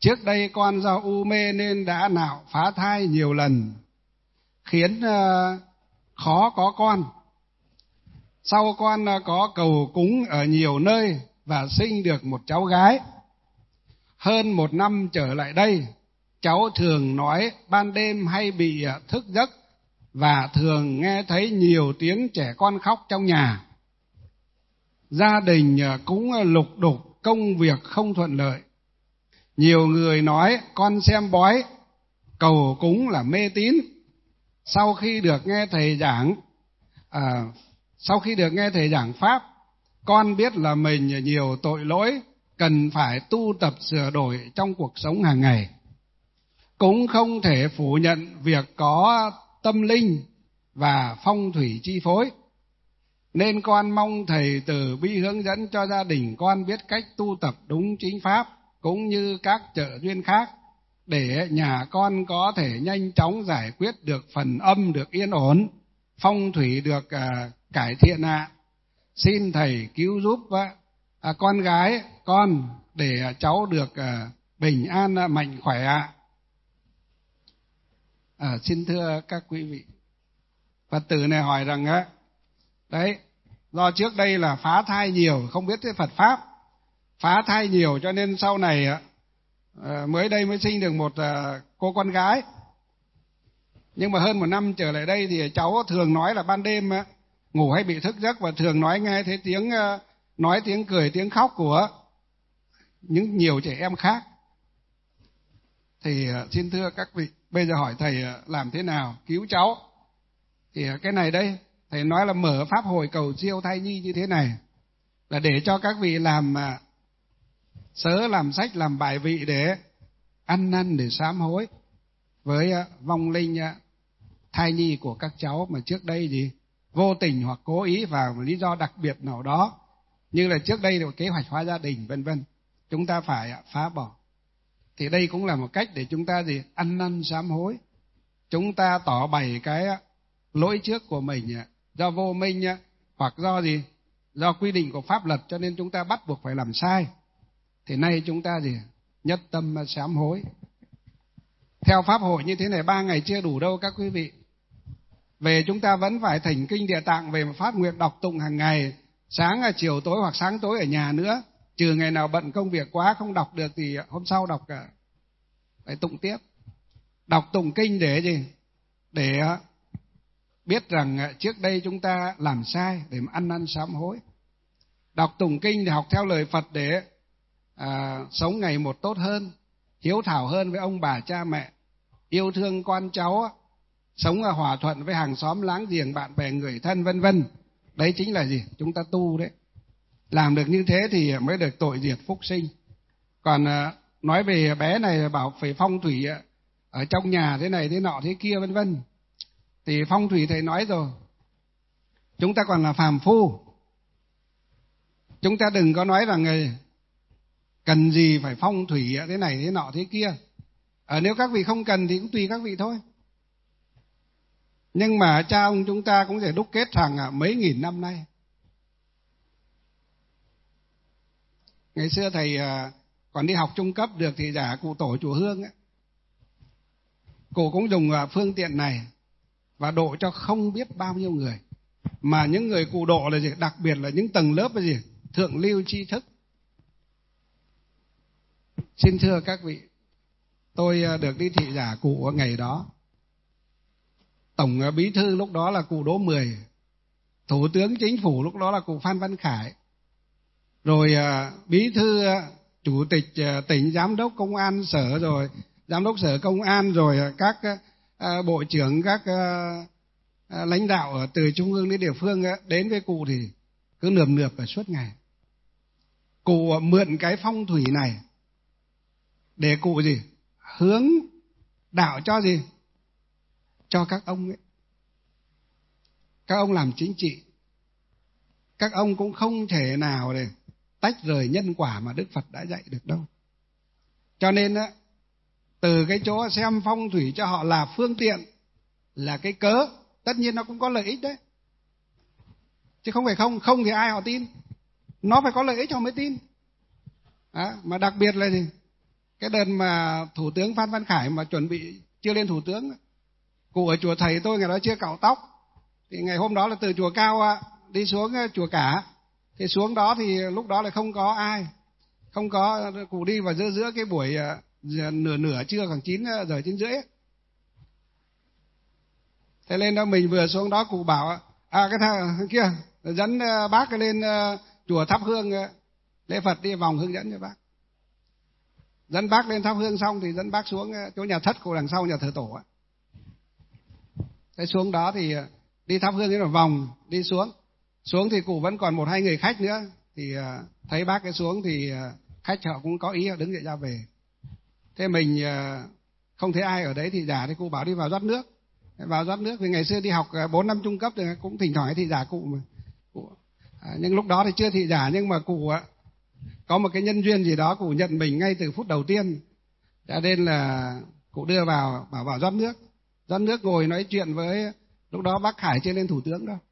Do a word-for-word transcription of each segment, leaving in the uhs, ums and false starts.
Trước đây con do u mê nên đã nạo phá thai nhiều lần, khiến uh, khó có con. Sau con uh, có cầu cúng ở nhiều nơi và sinh được một cháu gái. Hơn một năm trở lại đây, cháu thường nói ban đêm hay bị uh, thức giấc và thường nghe thấy nhiều tiếng trẻ con khóc trong nhà. Gia đình uh, cũng uh, lục đục, công việc không thuận lợi. Nhiều người nói con xem bói, cầu cúng là mê tín. Sau khi được nghe thầy giảng, à, sau khi được nghe thầy giảng pháp, con biết là mình nhiều tội lỗi, cần phải tu tập sửa đổi trong cuộc sống hàng ngày. Cũng không thể phủ nhận việc có tâm linh và phong thủy chi phối, nên con mong thầy từ bi hướng dẫn cho gia đình con biết cách tu tập đúng chính pháp, cũng như các trợ duyên khác, để nhà con có thể nhanh chóng giải quyết được phần âm được yên ổn, phong thủy được à, cải thiện ạ. À. Xin thầy cứu giúp à, con gái con để cháu được à, bình an à, mạnh khỏe ạ. À. À, xin thưa các quý vị, Phật tử này hỏi rằng á, đấy, do trước đây là phá thai nhiều, không biết cái Phật pháp, phá thai nhiều cho nên sau này à, mới đây mới sinh được một à, cô con gái. Nhưng mà hơn một năm trở lại đây thì cháu thường nói là ban đêm à, ngủ hay bị thức giấc, và thường nói nghe thấy tiếng à, nói tiếng cười, tiếng khóc của những nhiều trẻ em khác. Thì à, xin thưa các vị, bây giờ hỏi thầy à, làm thế nào cứu cháu? Thì à, cái này đây, thầy nói là mở pháp hội cầu siêu thai nhi như thế này là để cho các vị làm à, sớ, làm sách, làm bài vị để ăn năn, để sám hối với uh, vong linh uh, thai nhi của các cháu mà trước đây gì vô tình hoặc cố ý vào một lý do đặc biệt nào đó, như là trước đây là kế hoạch hóa gia đình vân vân, chúng ta phải uh, phá bỏ. Thì đây cũng là một cách để chúng ta gì ăn năn sám hối, chúng ta tỏ bày cái uh, lỗi trước của mình uh, do vô minh uh, hoặc do gì do quy định của pháp luật cho nên chúng ta bắt buộc phải làm sai. Thì nay chúng ta gì nhất tâm sám hối. Theo pháp hội như thế này ba ngày chưa đủ đâu các quý vị. Về chúng ta vẫn phải thỉnh kinh Địa Tạng về một phát nguyện đọc tụng hàng ngày, sáng chiều tối hoặc sáng tối ở nhà nữa. Trừ ngày nào bận công việc quá không đọc được thì hôm sau đọc cả, phải tụng tiếp. Đọc tụng kinh để gì? Để biết rằng trước đây chúng ta làm sai, để mà ăn năn sám hối. Đọc tụng kinh để học theo lời Phật để À, sống ngày một tốt hơn, hiếu thảo hơn với ông bà cha mẹ, yêu thương con cháu, sống hòa thuận với hàng xóm láng giềng, bạn bè người thân vân vân. Đấy chính là gì? Chúng ta tu đấy. Làm được như thế thì mới được tội diệt phúc sinh. Còn à, nói về bé này bảo phải phong thủy ở trong nhà thế này thế nọ thế kia vân vân, thì phong thủy thầy nói rồi, chúng ta còn là phàm phu, chúng ta đừng có nói rằng người cần gì phải phong thủy thế này thế nọ thế kia. À, nếu các vị không cần thì cũng tùy các vị thôi. Nhưng mà cha ông chúng ta cũng sẽ đúc kết hàng mấy nghìn năm nay. Ngày xưa thầy còn đi học trung cấp được thì giả cụ tổ chùa Hương ấy, cụ cũng dùng phương tiện này và độ cho không biết bao nhiêu người. Mà những người cụ độ là gì? Đặc biệt là những tầng lớp là gì? Thượng lưu tri thức. Xin thưa các vị, tôi được đi thị giả cụ ở ngày đó. Tổng bí thư lúc đó là cụ Đỗ Mười, Thủ tướng Chính phủ lúc đó là cụ Phan Văn Khải, rồi bí thư chủ tịch tỉnh, giám đốc công an sở, rồi giám đốc sở công an, rồi các bộ trưởng, các lãnh đạo ở từ trung ương đến địa phương đến với cụ thì cứ nườm nượp ở suốt ngày. Cụ mượn cái phong thủy này để cụ gì hướng đạo cho gì cho các ông ấy. Các ông làm chính trị, các ông cũng không thể nào để tách rời nhân quả mà Đức Phật đã dạy được đâu. Cho nên á, từ cái chỗ xem phong thủy cho họ là phương tiện, là cái cớ, tất nhiên nó cũng có lợi ích đấy, chứ không phải không. Không thì ai họ tin, nó phải có lợi ích họ mới tin. À, mà đặc biệt là gì? cái đợt mà Thủ tướng Phan Văn Khải mà chuẩn bị chưa lên Thủ tướng, cụ ở chùa thầy tôi ngày đó chưa cạo tóc, thì ngày hôm đó là từ chùa Cao đi xuống chùa Cả, thì xuống đó thì lúc đó là không có ai, không có, cụ đi vào giữa giữa cái buổi nửa nửa trưa khoảng chín giờ chín rưỡi. Thế lên đó mình vừa xuống đó cụ bảo à cái thằng kia dẫn bác lên chùa thắp hương lễ Phật đi vòng hướng dẫn cho bác. Dẫn bác lên thắp hương xong thì dẫn bác xuống chỗ nhà thất của đằng sau nhà thờ tổ á. Thế xuống đó thì đi thắp hương cái là vòng đi xuống. Xuống thì cụ vẫn còn một hai người khách nữa, thì thấy bác cái xuống thì khách họ cũng có ý đứng dậy ra về. Thế mình không thấy ai ở đấy thì giả thì cụ bảo đi vào rót nước. Vào rót nước vì ngày xưa đi học bốn năm trung cấp thì cũng thỉnh thoảng thị giả cụ mà. Cụ, à, nhưng lúc đó thì chưa thị giả, nhưng mà cụ có một cái nhân duyên gì đó cụ nhận mình ngay từ phút đầu tiên, cho nên là cụ đưa vào bảo vào rót nước. Rót nước ngồi nói chuyện với, lúc đó bác Khải chưa lên Thủ tướng đâu.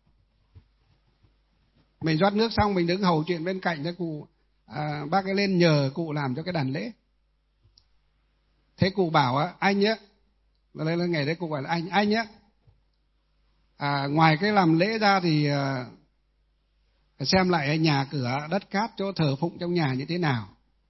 Mình rót nước xong mình đứng hầu chuyện bên cạnh cho cụ, à, bác ấy lên nhờ cụ làm cho cái đàn lễ. Thế cụ bảo á, anh nhé, và đây là ngày đấy cụ bảo là anh, anh nhé, à, ngoài cái làm lễ ra thì à, xem lại nhà cửa đất cát chỗ thờ phụng trong nhà như thế nào.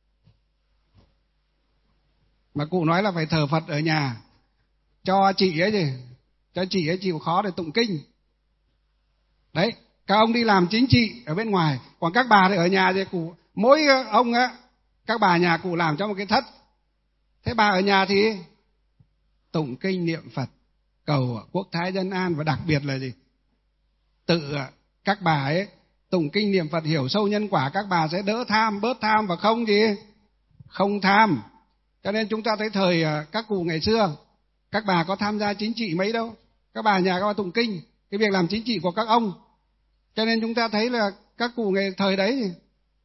Mà cụ nói là phải thờ Phật ở nhà, cho chị ấy gì, cho chị ấy chịu khó để tụng kinh. Đấy, các ông đi làm chính trị ở bên ngoài, còn các bà thì ở nhà thì cụ, mỗi ông á, các bà nhà cụ làm cho một cái thất. Thế bà ở nhà thì tụng kinh niệm Phật, cầu quốc thái dân an, và đặc biệt là gì? Tự các bà ấy tụng kinh niệm Phật hiểu sâu nhân quả, các bà sẽ đỡ tham, bớt tham và không gì? Không tham. Cho nên chúng ta thấy thời các cụ ngày xưa, các bà có tham gia chính trị mấy đâu. Các bà nhà các bà tụng kinh, cái việc làm chính trị của các ông. Cho nên chúng ta thấy là các cụ ngày thời đấy thì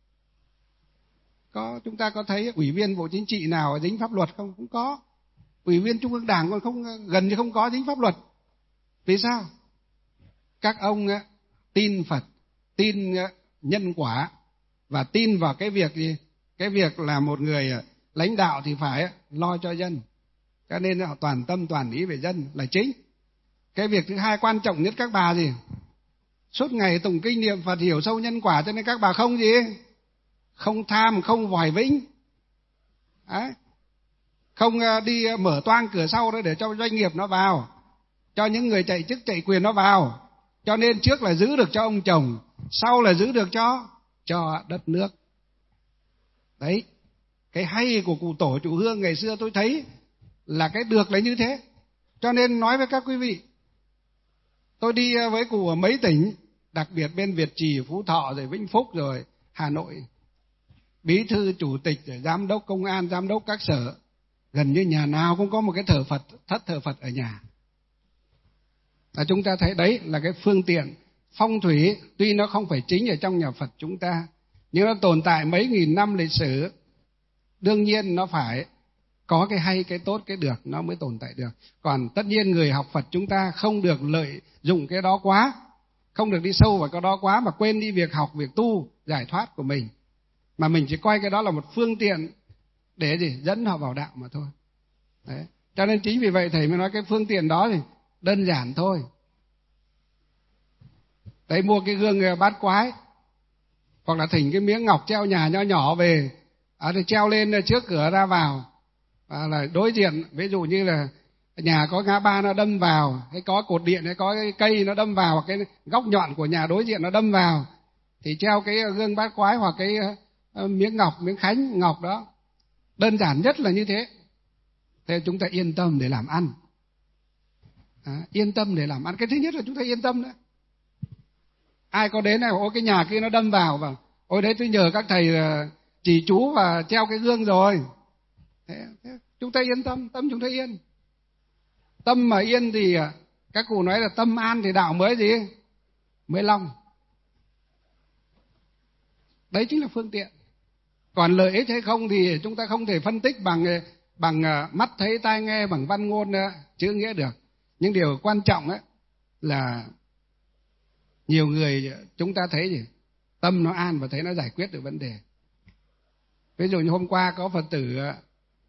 có, chúng ta có thấy ủy viên Bộ Chính trị nào dính pháp luật không? Không có. Ủy viên Trung ương Đảng còn không, gần như không có dính pháp luật. Vì sao? Các ông tin Phật, tin nhân quả và tin vào cái việc gì? Cái việc là một người lãnh đạo thì phải lo cho dân. Cho nên họ toàn tâm toàn ý về dân là chính. Cái việc thứ hai quan trọng nhất các bà gì? Suốt ngày tụng kinh niệm Phật hiểu sâu nhân quả, cho nên các bà không gì? Không tham, không vòi vĩnh. Đấy. Không đi mở toang cửa sau đó để cho doanh nghiệp nó vào, cho những người chạy chức chạy quyền nó vào. Cho nên trước là giữ được cho ông chồng, sau là giữ được cho cho đất nước. Đấy, cái hay của cụ tổ chủ Hương ngày xưa tôi thấy là cái được là như thế. Cho nên nói với các quý vị, tôi đi với cụ ở mấy tỉnh, đặc biệt bên Việt Trì, Phú Thọ, rồi Vĩnh Phúc, rồi Hà Nội, bí thư, chủ tịch, rồi giám đốc công an, giám đốc các sở, gần như nhà nào cũng có một cái thờ Phật, thất thờ Phật ở nhà. Là chúng ta thấy đấy là cái phương tiện phong thủy, tuy nó không phải chính ở trong nhà Phật chúng ta, nhưng nó tồn tại mấy nghìn năm lịch sử. Đương nhiên nó phải có cái hay, cái tốt, cái được nó mới tồn tại được. Còn tất nhiên người học Phật chúng ta không được lợi dụng cái đó quá, không được đi sâu vào cái đó quá mà quên đi việc học, việc tu, giải thoát của mình. Mà mình chỉ coi cái đó là một phương tiện để gì? Dẫn họ vào đạo mà thôi. Đấy. Cho nên chính vì vậy thầy mới nói cái phương tiện đó thì đơn giản thôi. Đấy, mua cái gương bát quái, hoặc là thỉnh cái miếng ngọc treo nhà nho nhỏ về, à, thì treo lên trước cửa ra vào, và là đối diện, ví dụ như là nhà có ngã ba nó đâm vào, hay có cột điện, hay có cái cây nó đâm vào, hoặc cái góc nhọn của nhà đối diện nó đâm vào, thì treo cái gương bát quái hoặc cái uh, miếng ngọc, miếng khánh ngọc đó. Đơn giản nhất là như thế. Thế chúng ta yên tâm để làm ăn. À, yên tâm để làm ăn. Cái thứ nhất là chúng ta yên tâm đấy. Ai có đến này, ôi cái nhà kia nó đâm vào, và ôi đấy tôi nhờ các thầy chỉ chú và treo cái gương rồi. Thế, thế chúng ta yên tâm, tâm chúng ta yên. Tâm mà yên thì các cụ nói là tâm an thì đạo mới gì? Mới long. Đấy chính là phương tiện. Còn lợi ích hay không thì chúng ta không thể phân tích bằng bằng mắt thấy tai nghe, bằng văn ngôn chữ nghĩa được. Nhưng điều quan trọng ấy là nhiều người chúng ta thấy gì? Tâm nó an và thấy nó giải quyết được vấn đề. Ví dụ như hôm qua có Phật tử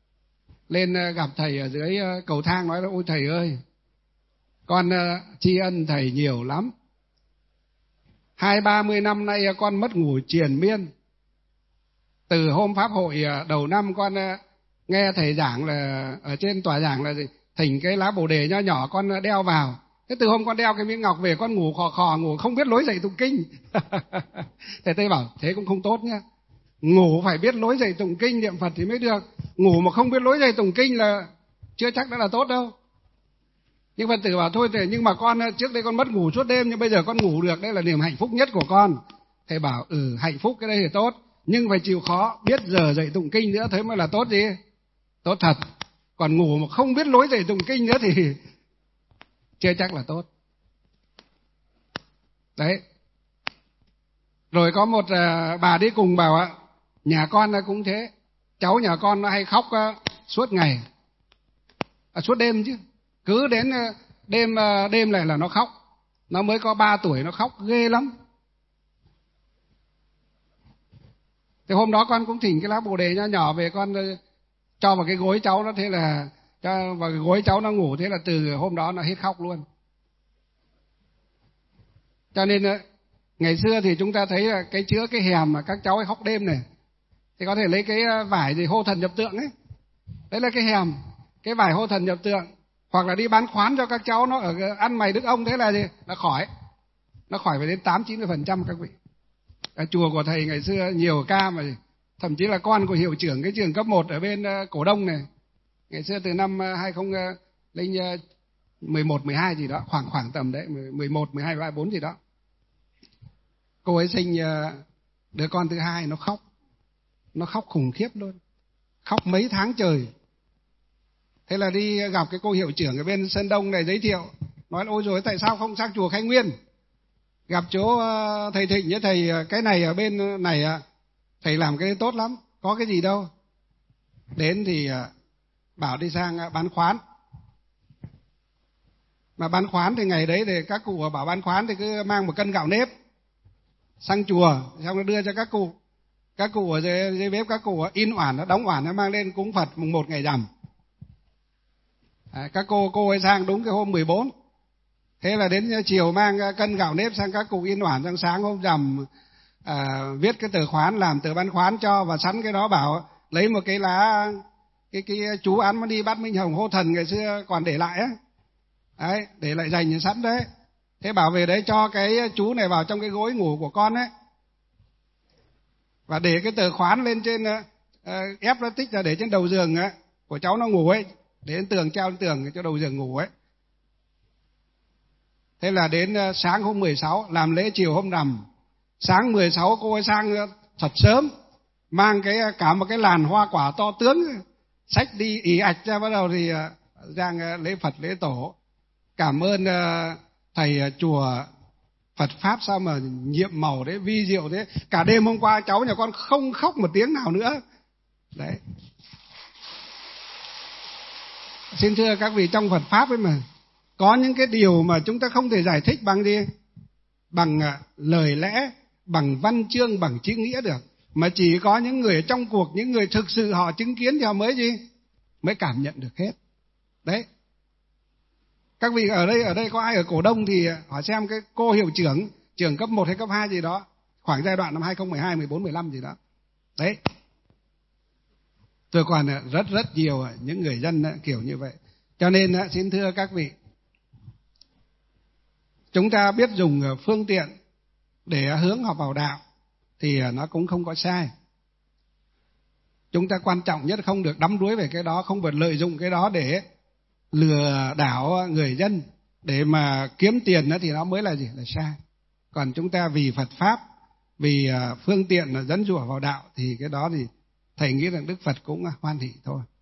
lên gặp thầy ở dưới cầu thang nói là ôi thầy ơi, con tri ân thầy nhiều lắm. Hai ba mươi năm nay con mất ngủ triền miên. Từ hôm pháp hội đầu năm con nghe thầy giảng là ở trên tòa giảng là thỉnh cái lá bồ đề nho nhỏ con đeo vào. Thế từ hôm con đeo cái miếng ngọc về con ngủ khò khò, ngủ không biết lối dậy tụng kinh. Thầy Tây bảo thế cũng không tốt nhá. Ngủ phải biết lối dậy tụng kinh niệm Phật thì mới được. Ngủ mà không biết lối dậy tụng kinh là chưa chắc đã là tốt đâu. Nhưng Phật tử bảo thôi thì nhưng mà con trước đây con mất ngủ suốt đêm nhưng bây giờ con ngủ được, đây là niềm hạnh phúc nhất của con. Thầy bảo ừ hạnh phúc cái đây thì tốt, nhưng phải chịu khó biết giờ dậy tụng kinh nữa, thế mới là tốt gì? Tốt thật. Còn ngủ mà không biết lối dậy tụng kinh nữa thì chưa chắc là tốt. Đấy. Rồi có một bà đi cùng bảo ạ, nhà con cũng thế, cháu nhà con nó hay khóc suốt ngày, à, suốt đêm chứ, cứ đến đêm đêm này là nó khóc. Nó mới có ba tuổi nó khóc ghê lắm. Thì hôm đó con cũng thỉnh cái lá bồ đề nho nhỏ về con cho vào cái gối cháu nó, thế là cho vào cái gối cháu nó ngủ, thế là từ hôm đó nó hết khóc luôn. Cho nên ngày xưa thì chúng ta thấy là cái chữa cái hèm mà các cháu ấy khóc đêm này thì có thể lấy cái vải gì hô thần nhập tượng ấy, đấy là cái hèm, cái vải hô thần nhập tượng, hoặc là đi bán khoán cho các cháu nó ở ăn mày đức ông, thế là gì là khỏi, nó khỏi phải đến tám chín mươi phần trăm các vị. Ở chùa của thầy ngày xưa nhiều ca mà thậm chí là con của hiệu trưởng cái trường cấp một ở bên Cổ Đông này, ngày xưa từ năm hai không một một mười hai gì đó, khoảng khoảng tầm đấy mười một mười hai mười bốn gì đó, cô ấy sinh đứa con thứ hai, nó khóc, nó khóc khủng khiếp luôn, khóc mấy tháng trời. Thế là đi gặp cái cô hiệu trưởng ở bên Sơn Đông này giới thiệu, nói ôi rồi tại sao không sang chùa Khai Nguyên, gặp chỗ thầy Thịnh với thầy, cái này ở bên này thầy làm cái tốt lắm, có cái gì đâu. Đến thì bảo đi sang bán khoán, mà bán khoán thì ngày đấy thì các cụ bảo bán khoán thì cứ mang một cân gạo nếp sang chùa, xong nó đưa cho các cụ, các cụ ở dưới, dưới bếp các cụ in oản, nó đóng oản, nó mang lên cúng Phật mùng một ngày rằm. À, các cô cô ấy sang đúng cái hôm mười bốn, thế là đến chiều mang cân gạo nếp sang các cụ in oản, sang sáng hôm rằm à, viết cái tờ khoán, làm tờ bán khoán cho, và sẵn cái đó bảo lấy một cái lá, cái cái chú án mà đi Bát Minh Hồng hô thần ngày xưa còn để lại á, đấy, để lại dành sẵn đấy. Thế bảo về đấy cho cái chú này vào trong cái gối ngủ của con ấy, và để cái tờ khoán lên trên uh, ép plastic ra để trên đầu giường ấy, của cháu nó ngủ ấy, để lên tường, treo lên tường cho đầu giường ngủ ấy. Thế là đến uh, sáng hôm mười sáu làm lễ chiều hôm rằm, sáng mười sáu cô ấy sang uh, thật sớm, mang cái cả một cái làn hoa quả to tướng, xách đi ì ạch ra, bắt đầu thì uh, giang uh, lễ Phật lễ tổ, cảm ơn uh, thầy uh, chùa Phật Pháp sao mà nhiệm màu đấy, vi diệu thế. Cả đêm hôm qua cháu nhà con không khóc một tiếng nào nữa. Đấy. Xin thưa các vị, trong Phật Pháp ấy mà có những cái điều mà chúng ta không thể giải thích bằng gì, bằng lời lẽ, bằng văn chương, bằng chữ nghĩa được, mà chỉ có những người trong cuộc, những người thực sự họ chứng kiến thì họ mới gì, mới cảm nhận được hết. Đấy. Các vị ở đây ở đây có ai ở Cổ Đông thì hỏi xem cái cô hiệu trưởng, trường cấp một hay cấp hai gì đó, khoảng giai đoạn năm hai không một hai, mười bốn, mười lăm gì đó. Đấy. Tôi còn rất rất nhiều những người dân kiểu như vậy. Cho nên xin thưa các vị, chúng ta biết dùng phương tiện để hướng họ vào đạo thì nó cũng không có sai. Chúng ta quan trọng nhất không được đắm đuối về cái đó, không phải lợi dụng cái đó để lừa đảo người dân để mà kiếm tiền thì nó mới là gì, là sai. Còn chúng ta vì Phật Pháp, vì phương tiện dẫn dụ vào đạo thì cái đó thì thầy nghĩ rằng Đức Phật cũng hoan hỷ thôi.